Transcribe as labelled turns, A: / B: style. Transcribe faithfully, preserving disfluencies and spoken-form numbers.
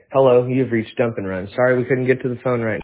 A: Hello, you've reached Dump and Run. Sorry we couldn't get to the phone right